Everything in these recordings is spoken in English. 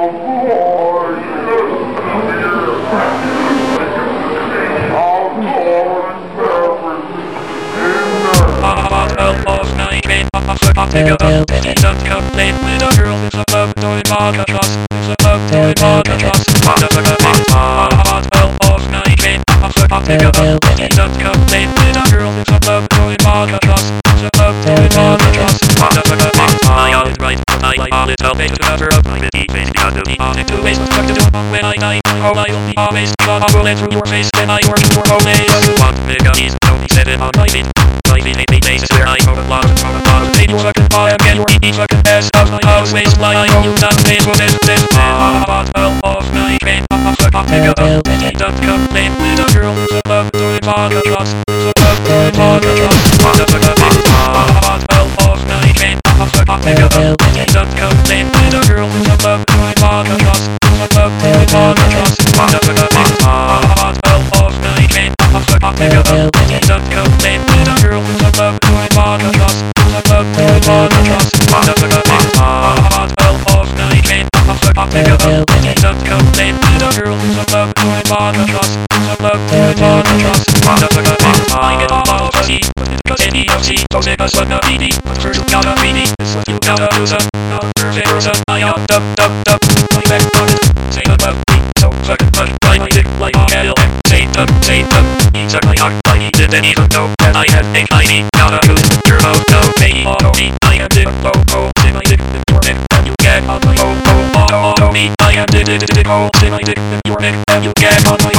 Take a up, don't complain with a girl who's above doing vodka shots. Who's above doing vodka shots. Just like a big hot of night. Take a up, don't complain with a girl who's above doing vodka shots. Who's above doing vodka shots. Just like a big my all is right. My little face to cover up my bitty face. Because of the honest two ways to do when I die. Oh, I'll be always got a bullet through your face. Then I work for always. You want big up, don't be set it on my feet. My feet ain't places where I go to blocks and go to bottom. Take your fucking fire and get your eaty fucking ass out my house. Waistline, I know you not face for this. Bottle of night. Take a up, don't complain with a girl who's above doing vodka shots. Who's above doing vodka shots. Just like a big bottle of night. Take a up, don't complain with a girl who's above doing vodka shots. Who's above doing vodka shots. Just like a big bottle of night. Take a up, don't complain with a girl who's above doing vodka shots. Who's above doing vodka shots. Just like a big bottle of night. Take a up, don't complain with a girl who's above doing vodka shots. Who's above doing vodka shots. Just like a big I get all of us eat. Because any of C, so sick as what not easy. But first you gotta be neat. It's what you gotta lose up. Not perfect person. I am dub. My back on it. Say about me. So fucking much. By my dick like a kettle. Say dub. Exactly how I didn't even know that I had anxiety. Gotta use your mouth. No, baby, auto me. I am dick. Say my dick in your neck. And you get on my auto me. I am dick. Say my dick in your neck. And you get on my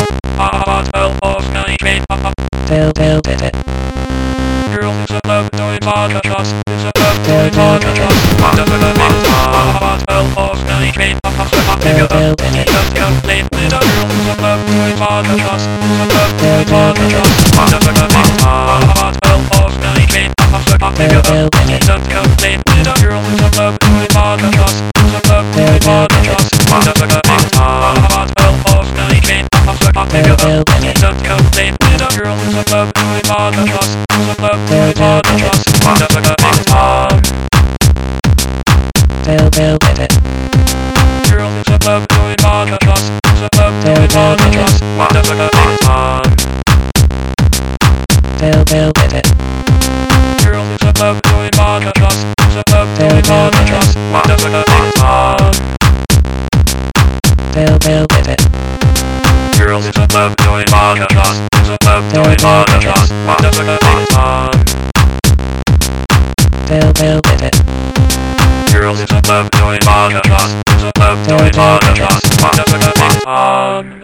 bottle of night. Tell it. Girl is above doing vodka shots. Is above doing vodka shots. Just like a big bottle of night. Take a up, don't complain with a girl who's above doing vodka shots. Who's above doing vodka shots. Just like a big bottle of night. Take a up, don't complain with a girl who's above doing vodka shots. Who's above doing vodka shots. Just like a big bottle of night. Take a up, don't complain with a girl who's above doing vodka shots. Who's above doing vodka shots. Just like a big Tell it. Girl is above doing vodka shots. Who's above doing vodka shots. Just like a big Tell it. Girl is above doing vodka shots. Who's above doing vodka shots. Just like a big Tell it. Girl is above doing vodka shots. Who's above doing vodka shots. Just like a big Tell it. Girl is above doing vodka shots. Who's above doing vodka shots. Just like a big